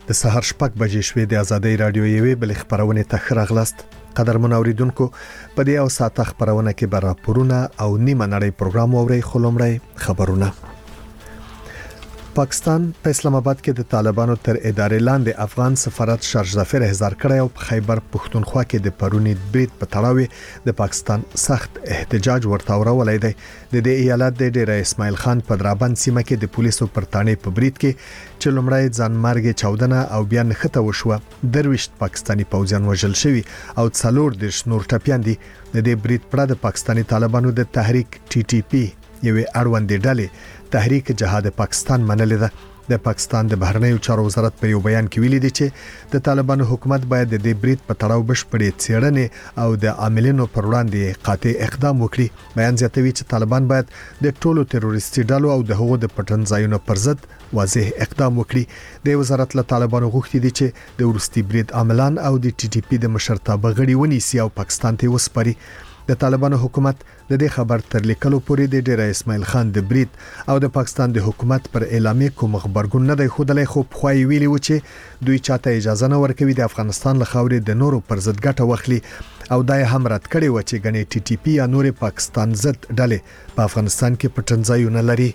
د سهار 6 بجې شوې د ازادۍ رادیو یوې بل خبرونه ته راغلاست. قدرمن اوریدونکو په دې او ساعت خبرونه کې به راپورونه او نیمه نړۍ پروګرام اوري. خلومړی خبرونه. پاکستان په اسلام آباد کې د طالبانو تر ادارې لاندې افغان سفارت شارژ ظفر احضار کړی او په خیبر پښتونخوا کې د پرونی برید په تړاو د پاکستان سخت احتجاج ورته ورولای دی. د دې ایالت د ډیر اسماعیل خان په درابند سیمه کې د پولیسو پر تانې په برید کې چې لومړی ځانمرګ چاودنه او بیا نښته وشوه. درويشت پاکستانی پوځیان وژل شوی او څلور د نور ټپيان دي. د دې برید پر د پاکستانی طالبانو د تحریک TTP یوې اړوندې ډلې تحریک جهاد پاکستان منلې ده. د پاکستان د بهرنیو چارو وزارت په یو بیان کې ویلي دی چې د طالبانو حکومت باید د دې برید په تړاو بشپړې څېړنې او د عاملینو پر وړاندې قاطع اقدام وکړي. بیان زیاتوي چې طالبان باید د ټولو تروریستي ډلو او د هغو د پټن ځایونو پر ضد واضح اقدام وکړي. د وزارت له طالبانو غوښتي دي چې د ورستي برید عاملان او د TTP د مشرتابه غړي ونیسي او پاکستان ته وسپاري. د طالبانو حکومت د دې خبر تر لیکلو پورې د ډیر اسماعیل خان د برید او د پاکستان د حکومت پر اعلامیه کوم خبرګون نه دی خودلای، خو خوای ویلي و چې دوی چاته اجازه نه ورکوي د افغانستان له خاورې د نورو پر ضد ګټه واخلي او دای هم رد کړي و چې غني TTP یا نور پاکستان ضد ډلې په افغانستان کې پټنځایونه لري.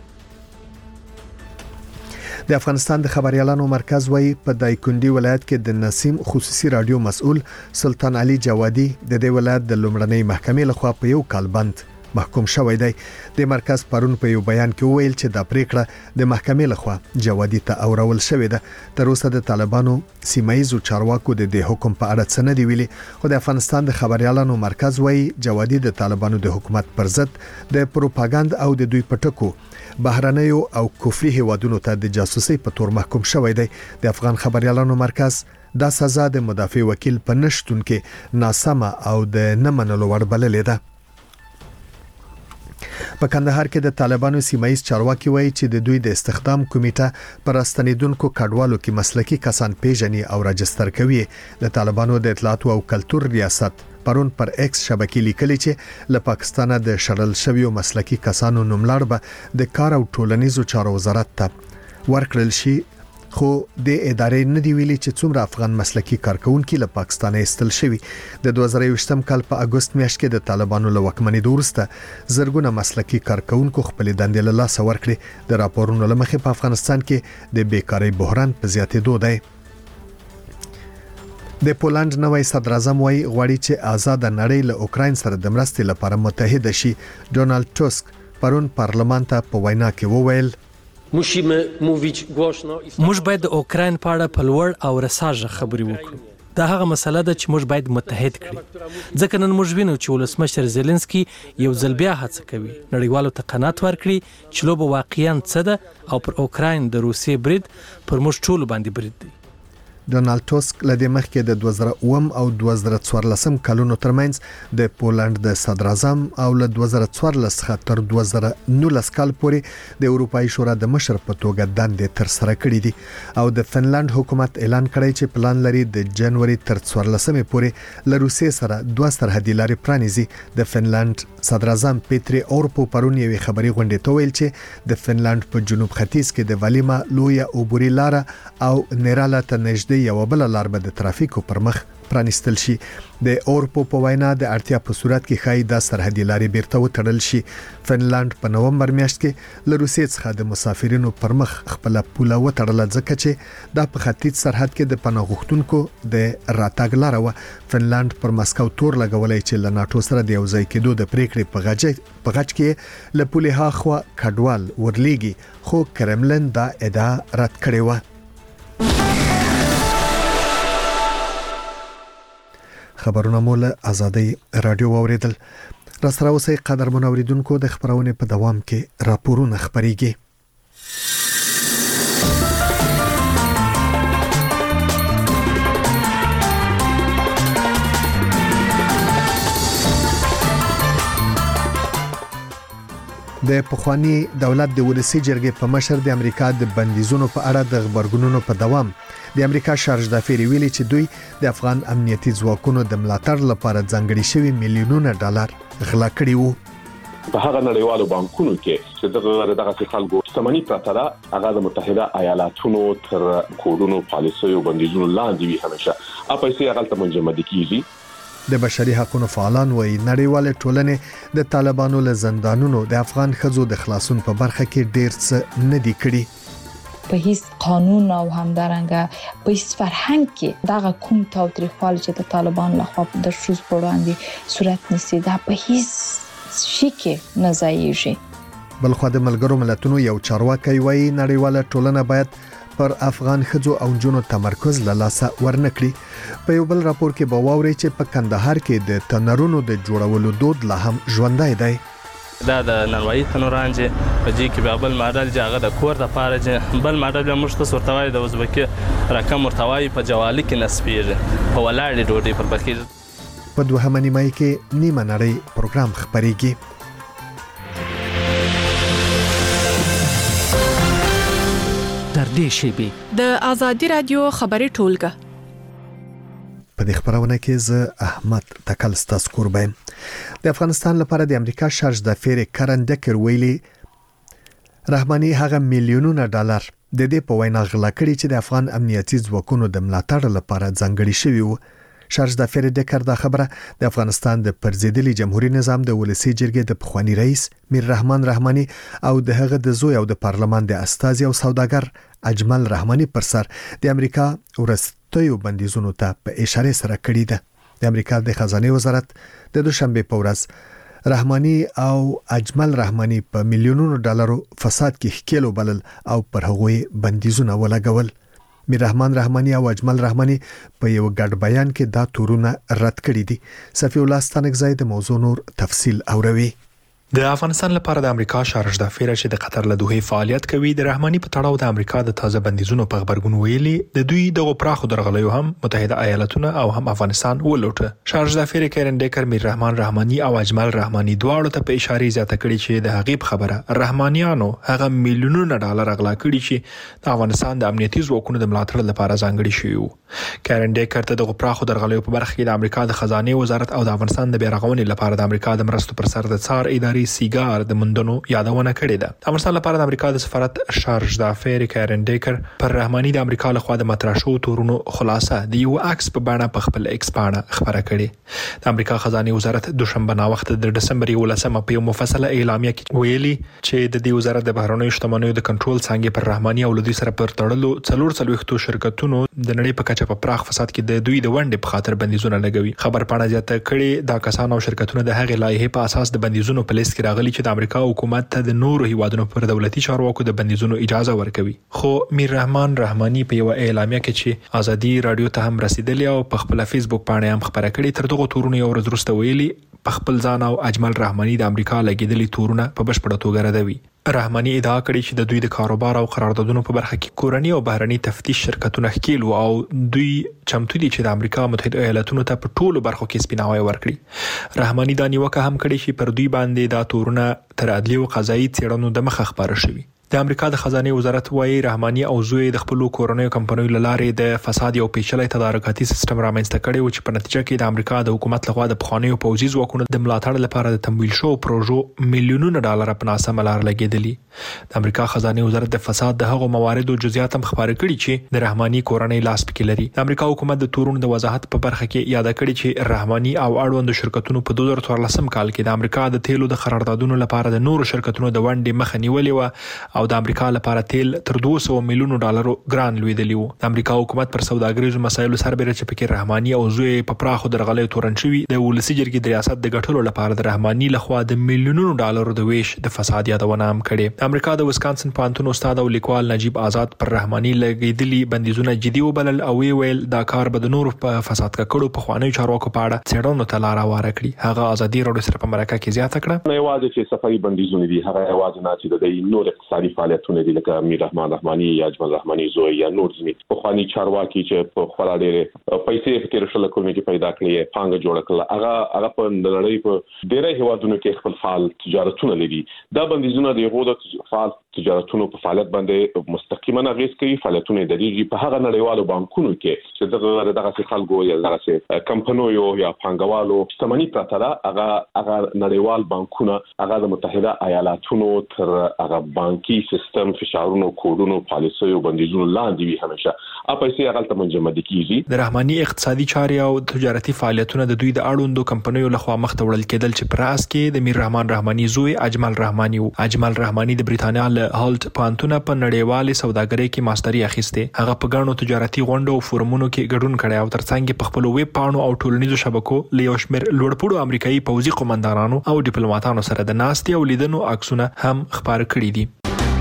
د افغانستان د خبريالانو مرکز وایي په دایکندي ولایت کې د نسیم خصوصي رادیو مسؤل سلطان علي جوادي د دې ولایت د لومړنۍ محکمې لخوا په یو کال بند محکوم شوی دی. د مرکز پرون په یو بیان کې ویل چې د پریکړه د محکمې لخوا جوادي ته اورول شوې ده. تر اوسه د طالبانو سیمایي چارواکو د دې حکم په اړه څه نه دی ویلي، خو د افغانستان د خبريالانو مرکز وایي جوادي د طالبانو د حکومت پر ضد د پروپاګاندا او د دوی پټکو بهرنیو او کفري هوادونو ته د جاسوسي په تور محکوم شوی دی. د افغان خبريالانو مرکز دا سزا د مدافع وکیل په نشټون کې ناسمه او د نه منلو وړ بللې ده. په کندهار کې د طالبانو سیمایي چارواکي وایي چې د دوی د استخدام کمیټه پر استنیدونکو کډوالو کې مسلکي کسان پیژني او راجستر کوي. د طالبانو د اطلاعات او کلتور ریاست پرون پر ایکس شبکې لیکلي چې له پاکستانه د شړل شویو مسلکي کسانو نوملړ به د کار او ټولنیزو چارو وزارت ته ورکړل شي، خو د ادارې نه دی ویلي چې څومره افغان مسلکي کارکونکو له پاکستان ایستل شوی. د 2020م کال په اگست میاشت کې د طالبانو له وکمنۍ وروسته زرګونه مسلکي کارکونکو خپل دندې له لاسه ورکړي. د راپورونو لمخې په افغانستان کې د بیکاری بحران په زیاتېدو دی. د پولند نوې صدر اعظم وايي غواړي چې آزاد نړۍ له اوکراین سره د مرستې لپاره متحد شي. ډونالد ټسک پرون پارلمان ته په وینا کې وویل موږ باید د اوکراین په اړه په لوړ او رساژه خبرې وکړو. دا هغه مسله ده چې موږ باید متحد کړو، ځکه نن موږ وینو چې ولسمشر زيلنسکي یو ځل بیا هڅه کوي نړیوالو ته قناعت ورکړي چې لوبه واقعاً څه ده او پر اوکراین د روسیې برید پر موږ ټول باندې برید دی. ډونالد ټسک لدې مخکې د 2009 او 2014 کلونو ترمنځ د پولند د صدر اعظم او له 2014 څخه تر 2019 کال پورې د اروپאי شورا د مشر په توګه دندې تر سره کړې دي او د فنلند حکومت اعلان کړی چې پلان لري د جنوري تر 14 پورې له روسیې سره 2 سرحدي لارې پرانیزي. د فنلند صدر اعظم پیتری اورپو پرون یوې خبري غونډې ته ویل چې د فنلند په جنوب ختیځ کې د والیما لویا اوبوري لار او نیرالا ته نږدې یو بل لار به د ترافیکو پر مخ پرانستل شي. د اورپو په وینا د اړتیا په صورت کې خای د سرحدي لارې بیرته وټړل شي. فنلند په نومبر میاشت کې له روسیې څخه د مسافرینو پر مخ خپل پوله وټړل ځکه چې د په ختیځ سرحد کې د پناه غوښتونکو د راتګ لار و. فنلند پر مسکو تور لګولای چې له ناتو سره د یوځای کېدو د پریکړې په غچ کې له پوله هاخوا کډوال ورلېږي، خو کرملن دا ادعا رد کړې و. خبرونه مول ازادي رادیو اوریدل. را سره اوسئ قدرمن اوریدونکو، د خبرونه په دوام کې راپورونه خبريږي. د پخوانی دولت د ولسی جرګې په مشر د امریکا د بندیزونو په اړه د خبرګونونو په دوام د امریکا شارژ ظفر ویلي چې دوی د افغان امنیتي ځواکونو د ملاتړ لپاره ځانګړي شوی میلیونونه ډالر غلا کړي وو. په هغه نړیوالو بانکونو کې چې دغه خلکو شتمنۍ پرته ده هغه د متحده ایالاتونو تر کوډونو پالیسیو بندیزونو لاندې وي همیشه پیسې هغه ته منجمد کیږي د بشري حقوقو فعالان وایي نړیوال ټولنې د طالبانو له زندانونو د افغان ښځو د خلاصون په برخه کې ډېر څه نه دي کړي په هیڅ قانون او همدارنګه په هیڅ فرهنګ کې دغه کوم تاوتریخوالي چې د طالبان لخوا د شوز په وړاندې صورت نیسي دا په هیڅ شي کې نه ځایږي. بلخو د ملګرو ملتونو یو چارواکي وایي نړیواله ټولنه باید پر افغان ښځو او جنو تمرکز له لاسه ورنکړي. په یو بل راپور کې به واوري چې په کندهار کې د تنرونو د جوړولو دود لا هم ژوندی دی. دا د ننوایي تنوران چې په جې کې بل ماډل چې هغه د کور د پاره چې بل ماډل به موږ ته ورتوای د ازبکي رقم ورتوای په جوالي کې نسبیږي په ولاړې ډوډۍ پر پکې په دوهمه نیمه کې نیمه نړۍ پروګرام خبريږي. در دې شیبي د ازادي رادیو خبري ټولګه په دې خبرونه کې زه احمد تکل ستاسو قربان. د افغانستان لپاره د امریکا شارج د فیر کرن ډکر ویلي رحماني هغه میلیونونه ډالر د دې په وینا غلا کړي چې د افغان امنیتي ځواکونو د ملاتړ لپاره ځانګړي شوی وو. شارج د فیر ډکر دا خبره د افغانستان د پرزیدلي جمهوریت نظام د ولسی جرګې د پخوانی رئیس میر رحمان رحماني او د هغه د زوی او د پارلمان د استازي او سوداګر اجمل رحماني پر سر د امریکا ورستیو بندیزونو ته په اشاره سره کړی ده. د امریکا د خزانه وزارت د دوشنبه په ورځ رحماني او اجمل رحماني په میلیونونو ډالرو فساد کې ښکیلو بلل او پر هغوی بندیزونه ولګول. میر رحمان رحماني او اجمل رحماني په یو ګډ بیان کې دا تورونه رد کړی دي. صفی الله ستانکزی د موضوع نور تفصیل اوروي. د افغانستان لپاره د امریکا شارج د فیر چې د قطر له دوه فعالیت کوي د رحماني په تړاو د امریکا د تازه بندیزونو په خبرګون ویلي د دوی دغه پراخو درغلیو هم متحده ایالاتونه او هم افغانستان ولوټه. شارج د فیر کیرن ډیکر میر رحمان رحماني او اجمل رحماني دواړو ته په اشاره زیاته کړي چې د هغې خبره رحمانیانو هغه میلیونونه ډالر غلا کړي چې د افغانستان د امنیتي ځواکونو د ملاتړ لپاره ځانګړي شوی وو. کیرن ډیکر ته دغه پراخو درغلیو په برخه کې د امریکا د خزانه وزارت او د افغانستان د بیرغونې لپاره د امریکا د مرستو پر سر د څار ادارې سیګار د مندونو یادونه کړې ده. د افغانستان لپاره د امریکا د سفارت شارج د افیر کیرن ډیکر پر رحماني د امریکا لخوا د مطرح شو تورونو خلاصه د یو عکس په بڼه په خپل ایکس باندې خبره کړې. د امریکا خزانه وزارت دوشنبه نا وخت د دسمبر 11 په یو مفصله اعلامیه کې ویلي چې د دې وزارت د بهرنیو شتمنیو د کنټرول څنګه پر رحماني او لدی سره پر تړلو 440 شرکتونو د نړۍ په کچه په پراخ فساد کې د دوی د ونډې په خاطر بندیزونه لګوي. خبر پاڼه زیاته کړي دا کسان او شرکتونه د هغې لایحې په اساس د بندیزونو په لیست کې راغلي چې د امریکا حکومت ته د نورو هیوادونو پر دولتي چارواکو د بندیزونو اجازه ورکوي. خو میر رحمان رحماني په یو اعلامیه کې چې ازادي رادیو ته هم رسیدلی او په خپل فیسبوک باندې هم خبره کړې تر دغه تورونو یو ورځ وروسته ویلي په خپل ځان او اجمل رحماني د امریکا لګیدلي تورونه په بشپړه توګه ردوي. رحماني ادعا کړې چې د دوی د کاروبار او قراردادونو په برخه کې کورنی او بهرني تفتیش شرکتونه ښکیل او دوی چمتو دي چې د امریکا متحده ایالاتونو ته په ټولو برخو کې سپیناوی ورکړي. رحماني دا نیوکه هم کړې چې پر دوی باندې دا تورونه تر عدلي او قضایي څېړنو د مخه خبره شوي. د امریکا د خزانه وزارت وايي رحماني او زوی د خپل کورنیو کمپنیو لارې د فساد او پیچلي تدارکاتي سیستم رامنځته کړي او چې په نتیجه کې د امریکا د حکومت لخوا د پخوانیو پوځي ځواکونو د ملاتړ لپاره د تمویل شو پروژو میلیونونه ډالر په ناسمه لار لګیدلي. د امریکا خزانه وزارت د فساد د هغو مواردو جزئیات هم خبرې کړي چې د رحماني کورنۍ لاس پکې لري. د امریکا حکومت د تورونو د وضاحت په برخه کې یاد کړي چې رحماني او اړوند شرکتونو په 2014 کال کې د امریکا د تیلو د قراردادونو لپاره د نورو شرکتونو د ونډې مخه نیولې و او د امریکا لپاره تیل تر 200 میلیونو ډالرو ګران لویدلی وو. د امریکا حکومت پر سوداګریزو مسایلو سربېره چې پکې رحماني او زوی په پراخو درغلیو تورن شوی د ولسی جرګې د ریاست د ګټلو لپاره د رحماني لخوا د میلیونونو ډالرو د ویش د فساد یادونه هم کړې. د امریکا د وسکانسن پوهنتون استاد او لیکوال نجیب آزاد پر رحماني لګیدلي بندیزونه جدي وبلل او ویل دا کار به د نورو په فساد کړو په خواني چارواکو په اړه څېړنو ته لار هواره کړي. هغه ازادي رادیو سره په مرکه کې زیاته کړه. نه یوازې چې صفائی بندیزونه دي هغه یوازې نه چې د نور اقتصادي فعالیتونه دي لکه میر رحمان رحماني یا اجمل رحماني زوی یا نور ځینې په خواني چارواکي چې په خورا ډېرې پیسې په تیر شل کلونو کې پیدا کړې پانګه جوړ کړه هغه په نړۍ په ډېرې هیوادونو کې خپل فعال تجارتونه لري. دا بندیزونه د یو د فعال تجارتونو په فعالیت باندې مستقیما اغیز کوي. فعالیتونه درېږي په هغه نړیوالو بانکونو کې چې دغه خلکو یا دغه کمپنیو یا پانګوالو شتمنۍ پرته ده. هغه نړیوال بانکونه هغه د متحده ایالاتونو تر هغه بانکي سیستم فشارونو کوډونو پالیسیو بندیزونو لاندې وي. همیشه پیسې هغه ته منجمد کیږي. د رحماني اقتصادي چارې او تجارتي فعالیتونه د دوی د اړوندو کمپنیو لخوا مخته وړل کېدل چې پر اس کې د میر رحمان رحماني زوی اجمل رحماني او اجمل رحماني د بریتانیا له هالت پانتونه په نړیوال سوداګرۍ کې ماستري اخیسته. هغه په ګڼو تجارتي غونډو او فورمونو کې ګډون کړی او ترڅنګ په خپل ویب پاڼو او ټولنیزو شبکو له یو شمېر لوړپوړو امریکایي پوځي قومندانانو او ډیپلوماټانو سره د ناستې او لیدنو عکسونه هم خبر کړي دي.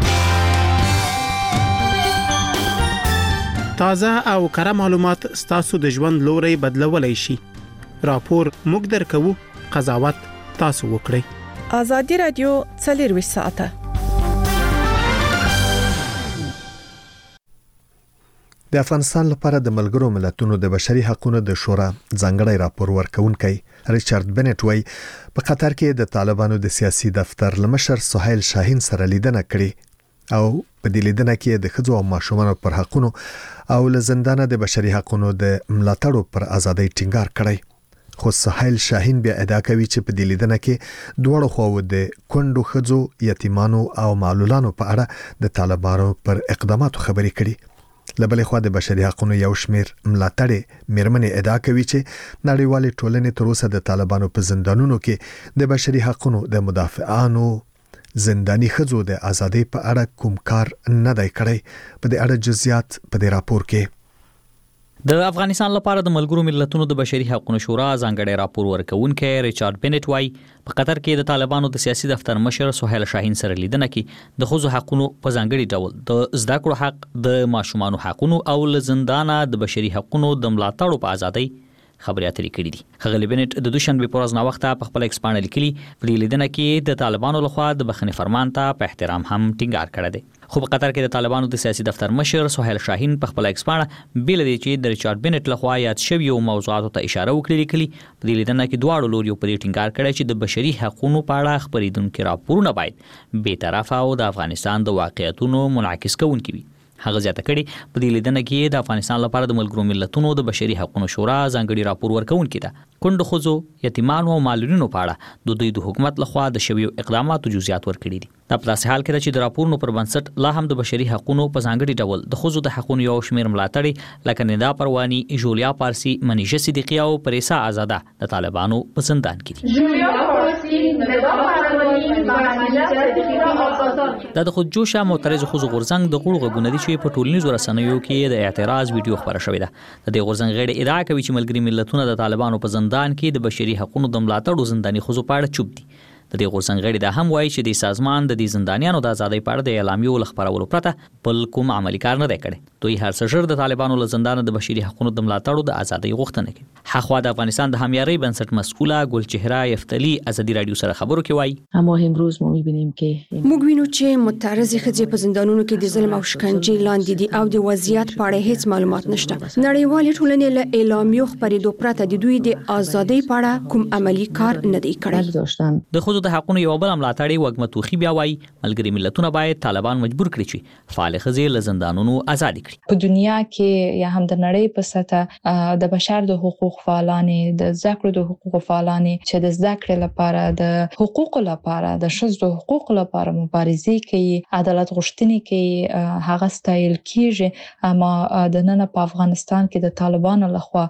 تازه او کره معلومات ستاسو د ژوند لوري بدلولای شي. راپور موږ درکو، قضاوت تاسو وکړئ. ازادي رادیو 24 ساعته. د افغانستان لپاره د ملګرو ملتونو د بشري حقوقو د شورا ځانګړی راپور ورکونکي ریچارډ بنټ وایي په قطر کې د طالبانو د سیاسي دفتر لمشر سهیل شاهین سره لیدنه کړې او په دې لیدنه کې د ښځو او ماشومانو پر حقوقو او له زندانه د بشري حقوقو د ملاتړو پر ازادۍ ټینګار کړی. خو سهیل شاهین بیا ادعا کوي چې په دې لیدنه کې دوه خواو د کندو ښځو، یتیمانو او معلولانو په اړه د طالبانو پر اقداماتو خبرې کړي. لبلې خوا د بشري حقوقو یو شمیر ملاتړي میرمنې ادعا کوي چې نړیوال ټولنې تر اوسه د طالبانو په زندانونو کې د بشري حقوقو د مدافعانو زنداني ښځو د ازادۍ په اړه کوم کار نه دی کړی. په دې اړه جزئیات په دې راپور کې. د افغانستان لپاره د ملګرو ملتونو د بشري حقوقو شورا ځانګړی راپور ورکونکي ریچارډ بنټ وایي په قطر کې د طالبانو د سیاسي دفتر مشر سهیل شاهین سره لیدنه کې د ښځو حقوقو په ځانګړي ډول د زده کړو حق، د ماشومانو حقوقو او له زندانه د بشري حقوقو د ملاتړ په ازادۍ خبرې اترې کړې دي. ښاغلي بنټ د دوشنبه پر ورځ نا وخته په خپل ایکس باندې لیکلي په لیدنه کې د طالبانو لخوا د بخښنې فرمان ته په احترام هم ټینګار کړی دی. خو په قطر کې د طالبانو د سیاسي دفتر مشر سهیل شاهین په خپل ایکس باندې بیل دی چې د ریچارډ بنټ لخوا یاد شوی او موضوعاتو ته اشاره وکړي. لیکلي په دې لیدنه کې دواړو لوريو په دې ټینګار کړی چې د بشري حقوقو په اړه خبرېدونکو راپورونه باید بې طرفه او د افغانستان د واقعیتونو منعکس کوونکي وي. هغه زیاته کړي په دې لیدنه کې د افغانستان لپاره د ملګرو ملتونو د بشري حقوقو شورا ځانګړي راپور ورکونکي ده. کندو ښځو، یتیمانو او معلولینو په اړه د دوی د حکومت لخوا د شویو اقداماتو جزئیات ورکړي دي. دا په داسې حال کې چې د راپورونو پر بنسټ لا هم د بشري حقوقو په ځانګړي ډول د ښځو د حقوقو یو شمېر ملاتړي لکه ندا پرواني، جولیا پارسي، منیژه صدیقی او پریسا آزاده د طالبانو په زندان کې دي. دا د خودجوشه معترض ښځو غورځنګ د غړو غږونه دي چې په ټولنیزو رسنیو کې د اعتراض ویډیو خبره شوې ده. د دې غورځنګ غړي ادعا کوي چې ملګري ملتونه د طالبانو په زندان کې د بشري حقوقو د ملاتړ زنداني ښځو په اړه چوپ دي. د دې غورځنګ غړي دا هم وایي چې د سازمان د دې زندانیانو د ازادۍ په اړه د اعلامیو لخبرولو پرته بل کوم عملی کار نه دی کړی. دوی هر څه ژر د طالبانو له زندان د بشري حقوقو د ملاتړ د ازادۍ غوښتنه کوي. حخوا د افغانستان د همیاري بنسټ مسؤله ګلچهره یفتلی ازادي رادیو سره خبرو کې وایي اما امروز ما می‌بینیم که موږ وینو چې متعرض ښځې په زندانونو کې د ظلم او شکنجې لاندې دي او د وضعیت په اړه هیڅ معلومات نشته. نړیوال ټولنې له اعلامیو خبرېدو پرته د دوی د ازادۍ په اړه کوم عملی کار نه دی کړی. د ښځو د حقوقو یو بل ملاتړي وګمه توخي بیا وایي ملګري ملتونه باید طالبان مجبور کړي چې فعال ښځې له زندانونو آزاد کړي. په دنیا کې یا هم د نړۍ په سطح د بشر د حقوق فعالانې، د ذکر د حقوق فعالانې چې د ذکر لپاره، د حقوق لپاره، د ښځو د حقوق لپاره مبارزه کوي، عدالت غوښتنې کوي، هغه ستایل کیږي. اما د نن په افغانستان کې د طالبانو لخوا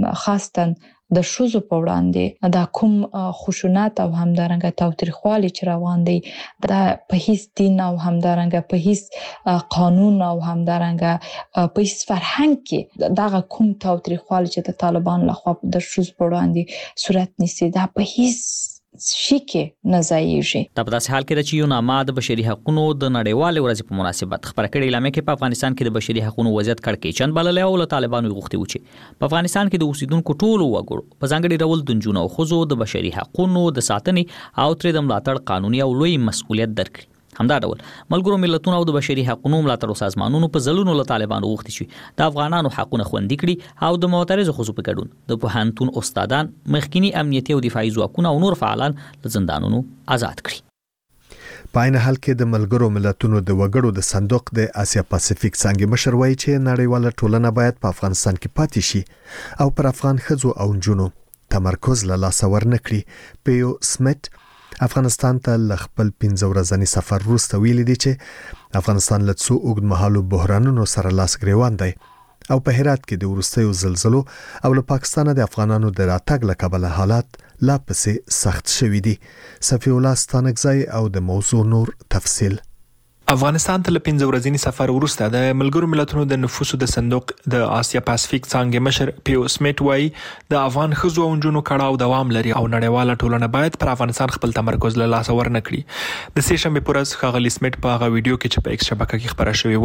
خاصتن د ښځو په وړاندې دا کوم خشونت او همدارنګه تاوتریخوالي چې روان دي دا په هیڅ دین او همدارنګه په هیڅ قانون او همدارنګه په هیڅ فرهنګ کې دا کوم تاوتریخوالي چې د طالبان لخوا د ښځو په وړاندې صورت نیسي دا په هیڅ شي کې نه ځایږي. دا په داسې حال کې چې یو نامه د بشري حقوقو د نړیوالې ورځې په مناسبت خبره کړې اعلامیه کې په افغانستان کې د بشري حقوقو وضعیت کړکېچن بللی او له طالبانو غوښتي و چې په افغانستان کې د اوسیدونکو ټولو وګړو په ځانګړي ډول د نجونو او ښځو د بشري حقوقو د ساتنې او ترې د ملاتړ قانوني او لوی مسؤلیت درکړي. همدا ډول ملګرو ملتونو او د بشري حقوقو ملاتړ سازمانونو په ځلونو له طالبانو غوښتي چې د افغانانو حقوقونه خوندي کړي او د معترضو ښځو په ګډون د پوهنتون استادان، مخکینی امنیتي او دفاعي ځواکونه او نور فعالان له زندانونو آزاد کړي. په عین حال کې د ملګرو ملتونو د وګړو د صندوق د آسیا پاسفیک څنګه مشر وایي چې نړیواله ټولنه باید په افغانستان کې پاتې شي او پر افغان ښځو او نجونو تمرکز له لاسه ورنکړي. پیو سمیت افغانستان ته ل خپل 15 ورځنی سفر وروسته ویلي دی چې افغانستان له څو اوږدمهالو بحرانونو سره لاس ګریوان دی او په هرات کې د وروستیو زلزلو او له پاکستان د افغانانو د راتګ له کبله حالات لا پسې سخت شوي دي. صفی الله ستانکزی او د موضوع نور تفصیل. افغانستان ته له 15 ورځنی سفر وروسته د ملګرو ملتونو د نفوسو د صندوق د آسیا پاسفیک څنګه مشر پیو سمیت وایي د افغان ښځو او نجونو کړهو دوام لري او نړیواله ټولنه باید پر افغانستان خپل تمرکز له لاسه ورنکړي. د سه شنبه پر ورځ ښاغلي سمیت په هغه ویډیو کې چې په ایکس شبکه کې خبره شوې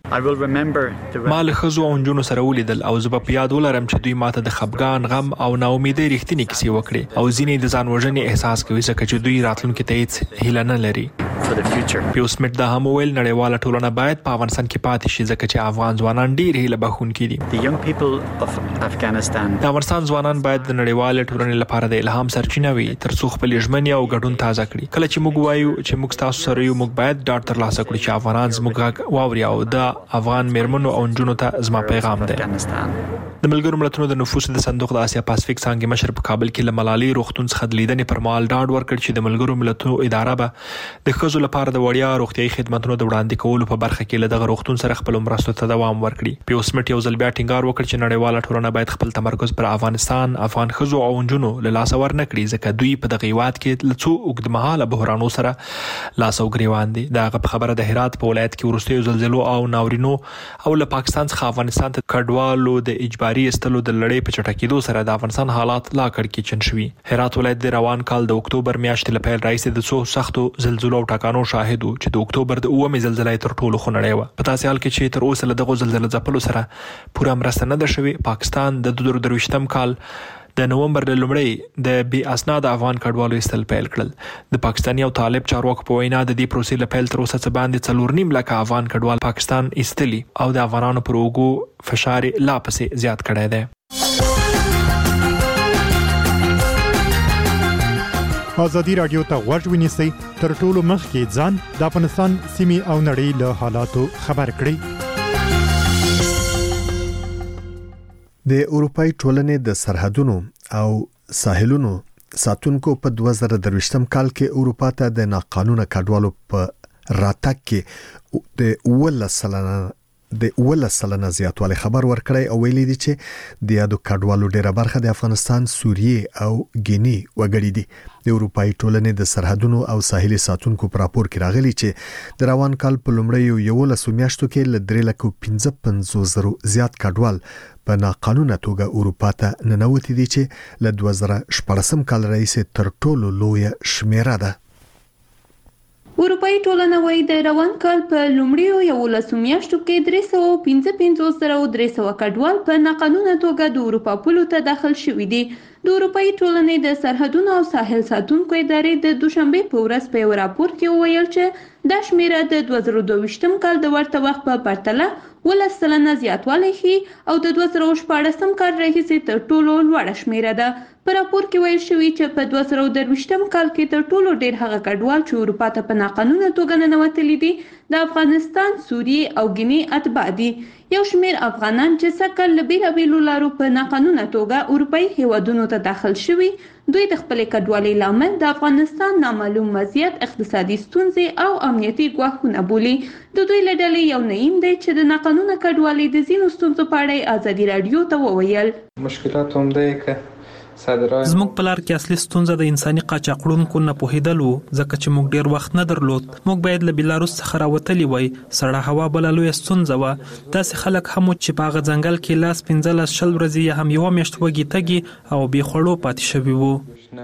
وایي ما له ښځو او نجونو سره ولیدل او زه په یاد ولرم چې دوی ماته د خپګان غم او ناامیدۍ رښتینی کیسې وکړې او ځینې د ځان وژنې احساس کوي ځکه چې دوی راتلونکي ته هیڅ هیله نه لري. پیو سمیت دا هم ویل نړیواله ټولنه باید په افغانستان کې پاتې شي ځکه چې افغان ځوانان ډیر هیله بخښونکي دي. د افغانستان ځوانان باید د نړیواله ټولنې لپاره د الهام سرچینه وي ترڅو خپل ژمنې او ګډون تازه کړي. کله چې موږ وایو چې موږ تاسو سره یو موږ باید ډاډ ترلاسه کړو چې افغانان زموږ غږ واوري او د افغان میرمنو او نجونو ته زما پیغام دی. د ملګرو ملتونو د نفوسو د صندوق د آسیا پاسفیک څنګه مشر په کابل کې له ملالۍ روغتون څخه د لیدنې پر مهال ډاډ ورکړ چې د ملګرو ملتونو اداره به د ښځو لپاره د وړیا روغتيایي خدماتو د وړاندې کولو په برخه کې له دغه روغتون سره خپل مرستو ته دوام ورکړي. پیو سمیت یو ځل بیا ټینګار وکړ چې نړیواله ټولنه باید خپل تمرکز پر افغانستان افغان ښځو او نجونو له لاسه ورنکړي ځکه دوی په دغه هیواد کې له څو اوږدمهاله بحرانو سره لاس او ګریوان دي. دغه خبره د هرات په ولایت کې وروستیو زلزلو او ناورینو او له پاکستان څخه افغانستان ته کډوالو د اجباري استلو د لړۍ په چټکېدو سره د افغانستان حالات لا کړکېچن شوي. هرات ولایت د روان کال د اکتوبر میاشتې له پیل راهیسې د څو سختو زلزلو او ټکانو شاهد و چې د اکتوبر د 9مې زلزلې تر ټولو خونړۍ و. په تاسو حال کې چې تر اوسه له دغه زلزلې ځپلو سره پوره مرسته نه ده شوې. پاکستان د 2023م کال د نومبر د لومړۍ د بي اسناد افغان کډوالو استل پیل کړل. د پاکستاني او طالب چارواکو په وینا د دې پروسې له پیل تر اوسه څه باندې 4.5 لک افغان کډوال پاکستان استلي او د افغانانو پر اوږو فشار لا پسې زیات کړی دی. ازادي رادیو ته غوږ ونیسئ تر ټولو مخکې ځان د افغانستان سیمې او نړۍ له حالاتو خبر کړئ. د اروپای ټولنې د سرحدونو او ساحلونو ساتونکو په 2023م کال کې اروپا ته د ناقانونه کډوالو په راتګ کې د 11% زیاتوالی خبر ورکړی او ویلي دي چې د یادو کډوالو ډیره برخه د افغانستان، سوریه او ګینی وګړي دي. د اروپای ټولنې د سرحدونو او ساحلي ساتونکو په راپور کې راغلي چې د روان کال په لومړیو 11 میاشتو کې ل 3.55 زیات کډوال په ناقانونه توګه اروپا ته ننوتي دي چې ل 2014 کال راهیسې تر ټولو لوی شمیره ده. اروپאי ټولنه وايي د روان کال په لومړیو 11 میاشتو کې 355,300 کډوال په ناقانونه توګه د اروپا پولو ته داخل شوي دي. د اروپאי ټولنې د سرحدونو او ساحل ساتونکو ادارې د دوشنبه په ورځ په یو راپور کې وویل چې دا شمیره د 2022م کال د ورته وخت په پرتله 11% زیاتوالی ښیي او د 2014م کال راهیسې تر ټولو لوړه شمیره ده. په راپور کې ویل شوی چې په 2023م کال کې تر ټولو ډیر هغه کډوال چې اروپا ته په ناقانونه توګه ننوتلي دي د افغانستان، سوریه او ګینی اتباع دي. یو شمیر افغانان چې سکل له بیلابیلو لارو په ناقانونه توګه اروپאי هیوادونو ته داخل شوي، دوی د خپل کډوالۍ لامل د افغانستان نامعلوم وضعیت، اقتصادي ستونزې او امنیتي ګواښونه بولي. د دوی له ډلې یو نعیم دی چې د ناقانونه کډوالۍ د ځینو ستونزو په اړه ازادي رادیو ته وویل. مشکلات هم دی که زموږ په لار کې اصلي ستونزه د انساني قاچاقړونکو نه پوهېدل و، ځکه چې موږ ډیر وخت نه درلود. موږ باید له بیلاروس څخه راوتلی وای. سړه هوا بله لویه ستونزه وه. داسې خلک هم چې په هغه ځنګل کې لاس 15-20 ورځې یا هم یوه میاشت وږي تږي او بې خوړو پاتې شوي وو.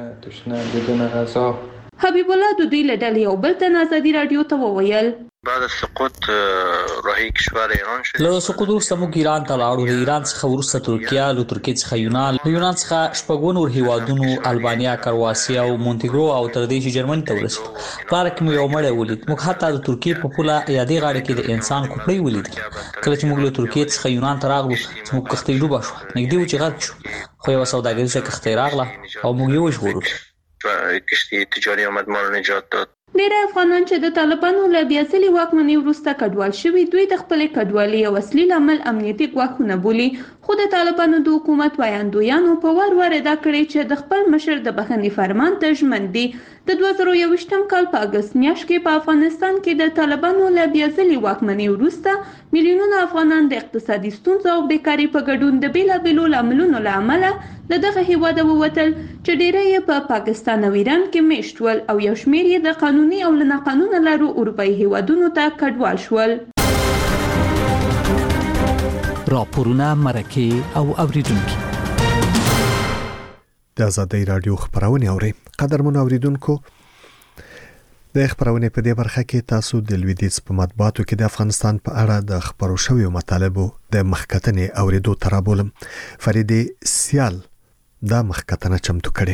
حبیب الله د دوی له ډلې یو بل تن ازادي رادیو ته وویل. بعد سقوط راهي کشور ایران شد. له سقوط وروسته موږ ایران ته لاړو. له ایران څخه وروسته ترکیه، له ترکیې څخه یونان، له یونان څخه شپږ نور هیوادونو البانیا، کرواسیا او مونټیګرو او تر دې چې جرمني ته ورسېدو. په لاره کې مو یو مړی ولید. موږ حتی د ترکیې په پوله یا دې غاړه کې د انسان کوپړۍ ولیدل. کله چې موږ له ترکیې څخه یونان ته راغلو زموږ کښتۍ ډوبه شوه. نږدې و چې غرق شو، خو یوه سوداګریزه کښتۍ راغله او موږ یې وژغورلو. کشتی تجاری آمد ما رو نجات داد. ډېر افغانان چې د طالبانو له بیا ځلې واکمنۍ وروسته کډوال شوي دوی د خپلې کډوالۍ یو اصلي لامل امنیتي ګواښونه بولي، خو د طالبانو د حکومت وایاندویانو په وار ادا کړی چې د خپل مشر د بخښنې فرمان ته ژمن دي. د 2021 کال په اګست میاشت کې په افغانستان کې د طالبانو له بیا ځلې واکمنۍ وروسته میلیونونه افغانان د اقتصادي ستونزو او بیکارۍ په ګډون د بیلابیلو لاملونو له امله له دغه هیواده ووتل چې ډیری یې په پاکستان او ایران کې میشت ول او یو شمېر یې د قانوني او له ناقانونه لارو اروپایي هیوادونو ته کډوال شول. راپورونه، مرکې او اوریدونکو د آزادۍ رادیو خبرونه اوري. قدرمن اوریدونکو، د خبرونه په دې برخه کې تاسو د لویدیځ په مطبوعاتو کې د افغانستان په اړه د خبرو شویو مطالبو د مخکتنې اوریدو ترابولم. فریدې سیال دا مخکتنه چمتو کړي.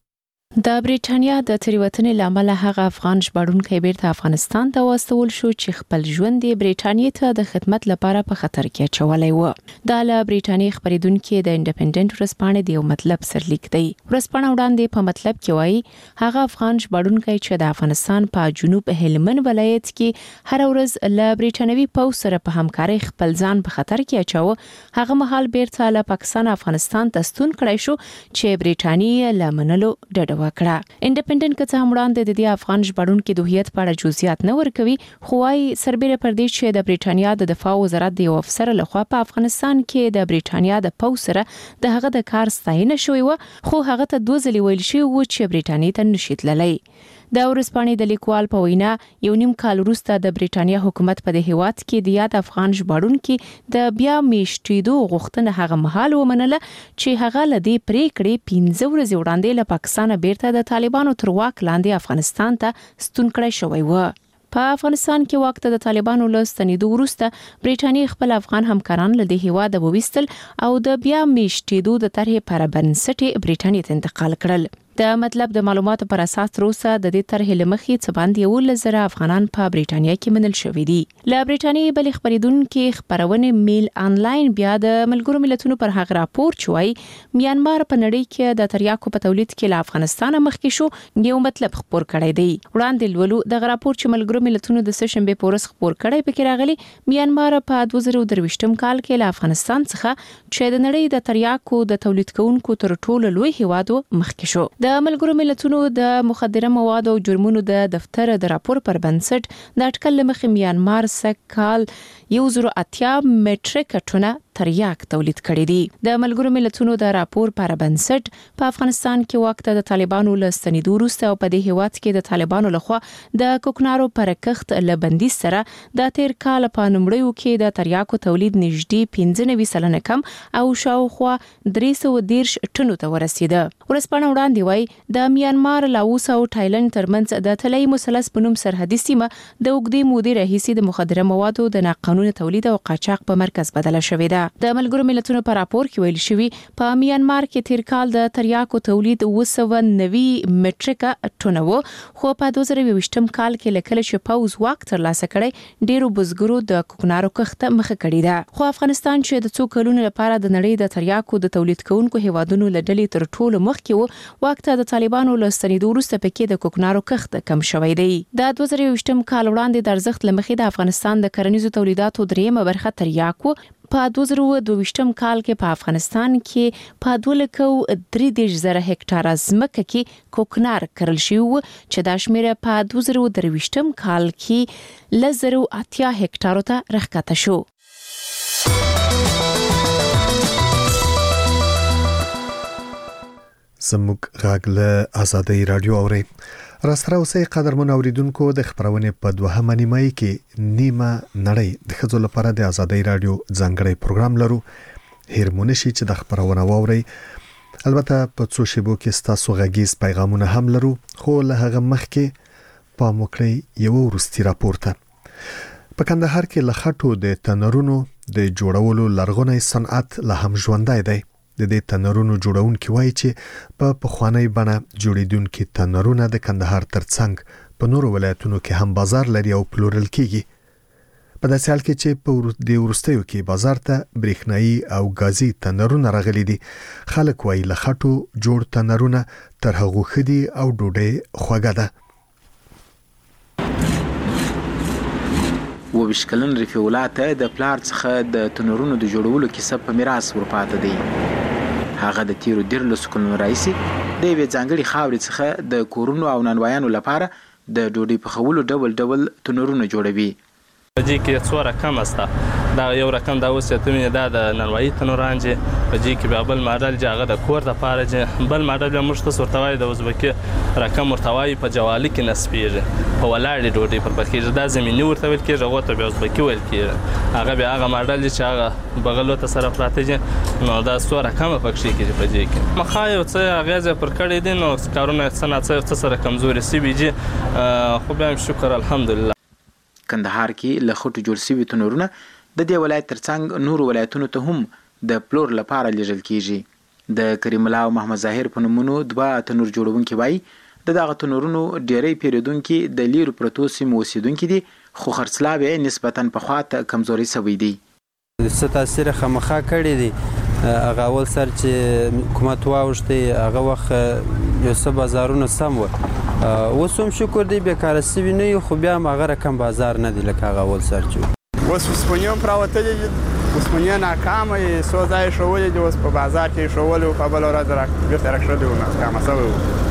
د بریټانیا د تریوتنې لامل هغه افغان ژباړونکي بیرته افغانستان ته واستول شو چې خپل ژوند د بریټانیا ته د خدمت لپاره په خطر کې اچولی و. د بریټانیا خبرېدونکو د انډیپندنت ورسپانې د یو مطلب سرلیک دی. ورسپانه وړاندې په مطلب کې وایي هغه افغان ژباړونکي چې د افغانستان په جنوب هلمند ولایت کې هر ورځ له بریټانوي پوځ سره په همکارۍ خپل ځان په خطر کې اچاوه، هغه مهال بیرته له پاکستان افغانستان ته ستون کړی شو چې بریټانیا له منلو ډډه وکړه. انډیپندنت کڅ هم وړاندې د دې افغان ژباړونکو د هویت په اړه جزئیات نه ورکوي، خو وايي سربېره پر دې چې د بریټانیا د دفاع وزارت د یو افسر لخوا په افغانستان کې د بریټانیا د پوځ سره د هغه د کار ستاینه شوې و، خو هغه ته 2 ځلې ویل شوی و چې بریټانیا ته نشي تللی. د ورسپانې د لیکوال په وینا یو نیم کال وروسته د بریټانیا حکومت په دې هیواد کې د یاد افغان ژباړونکو د بیا میشتېدو غوښتنه هغه مهال ومنله چې هغه لدی پریکړې 15 ورځې وړاندې له پاکستان بیرته د طالبانو تر واک لاندې افغانستان ته ستون کړی شوی و. په افغانستان کې وخت د طالبانو له ستنېدو وروسته بریټانیا خپل افغان همکاران له دې هیواده وویستل او د بیا میشتېدو د طرحې پر بنسټ بریټانیا ته انتقال کړل. د مطلب د معلوماتو پر اساس تر اوسه د دې طرحې لمخې څه باندې 11,000 افغانان په بریټانیا کې منل شوي دي. له بریټانیا بلې خبرېدونکو خبرونه میل انلاین بیا د ملګرو ملتونو پر هغه راپور چوي میانمار په نړۍ کې د تریاکو په تولید کې له افغانستان مخکې شو یو مطلب خبر کړی دی. وړاندې لولو د راپور چې ملګرو ملتونو د سشنبه پورس خبر کړی پکې راغلي میانمار په 2023 کال کې له افغانستان څخه چې د نړۍ د تریاکو د تولید کوونکو تر ټولو لوی هیوادو مخکې شو. د ملګرو ملتونو د مخدره موادو او جرمونو د دفتر د راپور پر بنسټ د اټکل مخې میانمار سکهال 108 مټریک ټنه تریاک تولید کړي دي. د ملګرو ملتونو د راپور پر بنسټ په افغانستان کې وخت د طالبانو له ستنېدو وروسته او په دې هیواد کې د طالبانو لخوا د کوکنارو پر کښت لبندي سره د تیر کال په نومړیو کې د تریاکو تولید نږدې 95% کم او شاوخوا 310 ټنو ته ورسیده. ورسپانه وړاندې وایي د میانمار، لاوس او تایلند ترمنځ د طلایي مثلث په نوم سرحدي سیمه د اوږدې مودې راهیسې د مخدره موادو د ناقانونه تولید او قاچاق په مرکز بدله شوې ده. د ملګرو ملتونو په راپور کې ویل شوی په میانمار کې تیر کال د تریاکو تولید 290 مټریک ټنه و، خو په 2020 کال کې لکه چې پوز واک تر لاسه کړی ډیرو بزګرو د کوکنارو کښت مخه کړی ده. خو افغانستان چې د څو کلونو لپاره د نړۍ د تریاکو د تولید کوونکو هیوادونو له ډلې تر ټولو مخکې و، وخت د طالبانو له ستنېدو وروسته پکې د کوکنارو کښت کم شوی دی. د 2020 کال وړاندې د ارزښت لمخې د افغانستان د کرنیزو تولیداتو دریمه برخه تریاکو په 2022 کال کې په افغانستان کې په 2,300,000 هکټاره ځمکه کې کوکنار کرل شوی و چې د شمیره په 2023 کال کې 1,080 هکټارو ته راښکته شو. زموږ غږ له آزادۍ رادیو اوري. راستره اوسې قدرمن اوریدونکو، د خبرونه په 2 نیمه کې نیمه نړۍ د خځو لپاره د آزادۍ رادیو ځانګړی پروګرام لرو. هیرمون شي چې د خبرونه واوري. البته په څو شیبو کې ستاسو غږیز پیغامونه هم لرو، خو له هغه مخکې په موکړی یو ورستي راپور ته. په کندهار کې لخټو د تنرونو د جوړولو لرغونی صنعت له هم ژوندای دی. د دې تنرونو جوړونکي وایي چې په پخوانی بڼه جوړیدونکي تنرونه د کندهار ترڅنګ په نورو ولایتونو کې هم بازار لري او پلورل کیږي. په داسې حال کې چې په دې وروستیو کې بازار ته برېښنایی او غازي تنرونه راغلي دي، خلک وایي لخټو جوړ تنرونه تر هغو خدي او ډوډۍ خوږه ده. 22 کلن رفیع الله ته د پلار څخه د تنورونو د جوړولو کیسه په میراث ورپاته دی. هغه د تیرو 13 کلونو راهیسې د یوې ځانګړې خاورې څخه د کورونو او نانوایانو لپاره د ډوډۍ پخولو ډول تنورونه جوړوي. په دې کې څو رقم استه دا یو رقم دا اوس ته مینه دا د نانوایي تنوران چې په دې کې بل ماډل چې هغه د کور د پاره چې بل ماډل موږ ته ورتوای د ازبکی رقم ورتوای په جوالي کې نسبیږي په ولاړې ډوډۍ پر پخېږي دا زمینی ورته ویل کېږي هغه ته بیا ازبکی ویل کېږي هغه بیا هغه ماډل چې هغه بغلو ته سره پراته دي نو دا څو رقم پکې کېږي په دې کې مخا یو څه اغاز پر کړی دي نو کارونه څنګه سره کمزوري سی بيجي خو بیا شکر الحمدلله. کندهار کې له خټو جوړ شوي تنورونه د دې ولایت ترڅنګ نورو ولایتونو ته هم د پلور لپاره لیږل کیږي. د کریم الله او محمد ظاهر په نومونو 2 تنور جوړونکي وایي د دغه تنورونو ډېری پیرودونکي د لیرو پرتو سیمو اوسیدونکي دي خو خرڅلاو یې نسبتاً پخوا ته کمزوري شوی دی. څه تاثیر خامخا کړی دی هغه اول سر چې حکومت واوښتي هغه وخت یو څه بازارونه سم و اوس هم شکر دی بیکاره سوي نه یو خو بیا هم هغه رقم بازار نه دی لکه هغه اول سر چې اوس اوسپنې هم راوتلي دي اوسپنې ناکامه یې څو ځایه ښودلي دي اوس په بازار کې یې ښودلي وو په بله ورځ بېرته راښودلي وو ناکامه سوی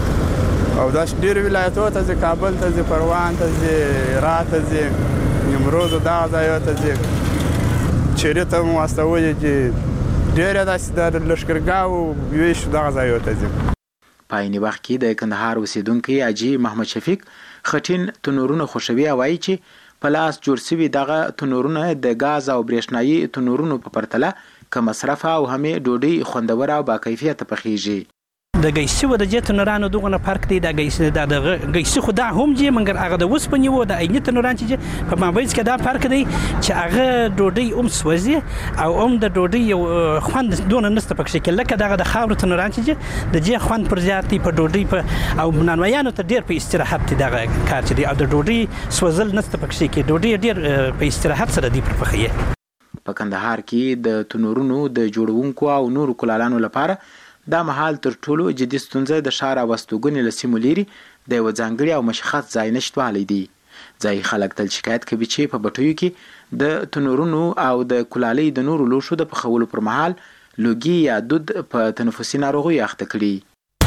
وو او داسې ډېرو ولایتونو ته ځي کابل ته ځي پروان ته ځي را ته ځي نیمروز دغه ځایو ته ځي چیرې ته هم واستولي دي ډېر داسې د لښکرګاو ویشو دغه ځایو ته ځي. په عیني وخت کې د کندهار اوسیدونکی حاجي محمد شفیق خټین تنورونه خوښوي او وایي چې په لاس جوړ شوي دغه تنورونه د ګاز او برېښنایي تنورونو په پرتله کم مصرف او همې ډوډۍ خوندوره او باکیفیته پخیږي. د ګیسي و د جې تنورانو دغه فرق دی د ګیسي خو دا هم جې مګر هغه د اوسپنې و د عیني تنوران چې په مابینځ کې دا فرق دی چې هغه ډوډۍ هم سوځي او هم د ډوډۍ یو خوند دونه نشته پکې کې لکه دغه د خاورو تنوران چې د جې خوند پر زیات دی په ډوډۍ په او نانوایانو ته ډېر په استراحت دی دغه کار چې دی او د ډوډۍ سوځل نشته پکې کې ډوډۍ ډېر په استراحت سره دی پر پخې. په کندهار کې د تنورونو د جوړونکو او نورو کلالانو لپاره دا مهال تر ټولو جدي ستونزه د ښار او استوګنې له سیمو لرې د یوه ځانګړي او مشخص ځای نشتوالی دی. ځایي خلک تل شکایت کوي چې په بټیو کې د تنورونو او د کلالۍ د نورو لوښو د پخولو پر مهال لوګي یا دود په تنفسي ناروغیو اخته کړي.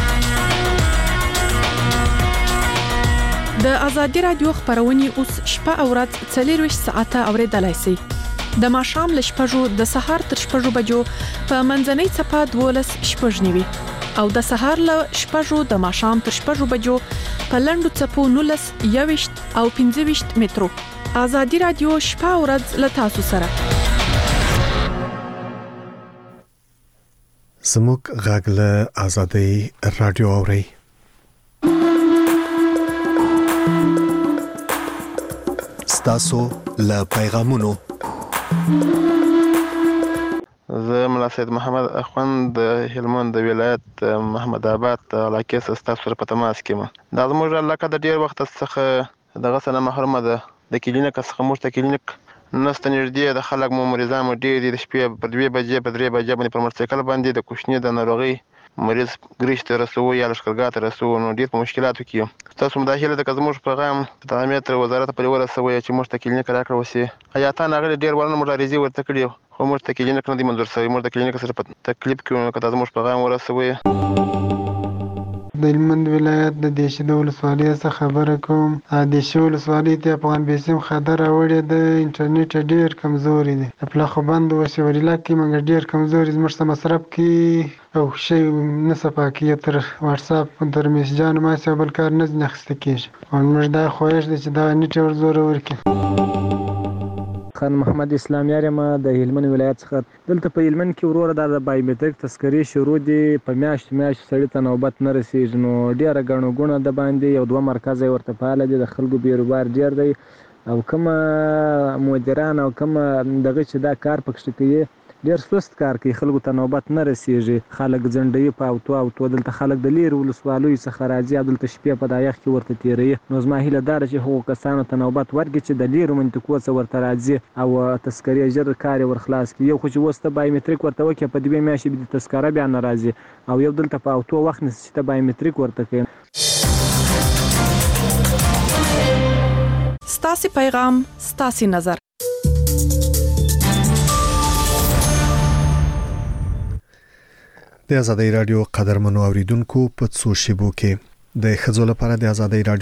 د ازادي رادیو خبرونه اوس شپه او ورځ 24 ساعته اوریدلای شئ. د ماښام له 6 د سهار تر 6 بجو په منځنۍ صفه 12:09 او د سهار له 6 د ماښام تر 6 بجو په لنډو صفو 19 او 15 مترو. ازادي رادیو شپه او ورځ له تاسو سره. زموږ غږ له ازادي رادیو اوري. ستاسو له پیغامونو زه ملا سید محمد اخوند د هلمند د ولایت محمد آباد علاقې څخه تاسو سره په تماس کې یم. دا زموږ علاقه د ډیر وخت څخه دغه سره محرومه ده د کلینیک څخه موږ ته کلینیک نسته نږدې د خلک مو مریضان مو ډیر دي د شپې په 2 بجې په 3 بجې باندې پر موټرسایکل باندې د کوشنی د ناروغي مریض ګریش ته رسو یا لشکرګاه ته رسو نو ډیر په مشکلاتو کې تاسو مداخله د زموږ پیغام د تعلیمات وزارت په لور سوي چې موږ ته کلینیک راکړو وسی حیاتان هغه ډیر ورنه مبارزي ورته کړی خو موږ ته کلینیک نه دی منظور شوی موږ د کلینیک سره په تکلیف کې کته زموږ پیغام ورسوي. د هلمند ولایت د دیشې د ولسوالۍ څخه خبره کوم. د دیشې ولسوالۍ ته افغان بیسیم خطر راوړی د انټرنیټ ډیر کمزوري دی د پلاخو بند وسی وریلا کې منګ ډیر کمزوري زموږ سم مصرف کې او شی نه صفاکیه تر واتس اپ تر میسجان ما څه بل کار نه نخسته کیږي او موږ دا خوښ دي چې دا نیټ ور زور ورکړي. خان محمد اسلام یارم د هلمند ولایت څخه دلته په هلمند کې وروره د بایومټریک تذکرې شروع دي په میاشت سړی ته نوبت نه رسیږي نو ډیره غنو غونه د باندې یو 2 مرکز ورته فعال دي د خلکو بیروبار ډیر دی او کوم مدیران او کوم دغه چې دا کار پکښ کوي ډیر سست کار کوي خلکو ته نوبت نه رسیږي خلک ځنډي په او دلته خلک د لیر ولسوالۍ څخه راځي دلته شپې په دایخ کې ورته تیری نو زما هیله دار چې حقوق کسانو ته نوبت ورګي چې د لیر منطقو څخه ورته راځي او تذکرې جر کار ورخلاص کی یو خو چې وسته بایومټریک ورته وکي په دې میاشتې د تذکره بیا نه راځي او یو دلته په اوتو وخت نشته بایومټریک ورته کوي. ستاسو پیغام ستاسو نظر د ازادي رادیو قدرمنو اوریدونکو په څو شیبو کې د خځو لپاره د ازادي رادیو